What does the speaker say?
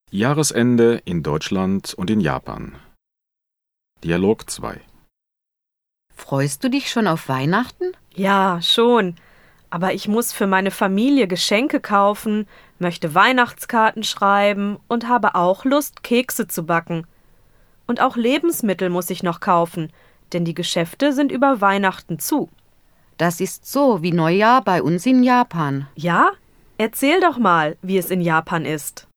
Jahresende in Deutschland und in Japan. Dialog 2. Freust du dich schon auf Weihnachten? Ja, schon. Aber ich muss für meine Familie Geschenke kaufen, möchte Weihnachtskarten schreiben und habe auch Lust, Kekse zu backen. Und auch Lebensmittel muss ich noch kaufen, denn die Geschäfte sind über Weihnachten zu. Das ist so wie Neujahr bei uns in Japan. Ja? Erzähl doch mal, wie es in Japan ist.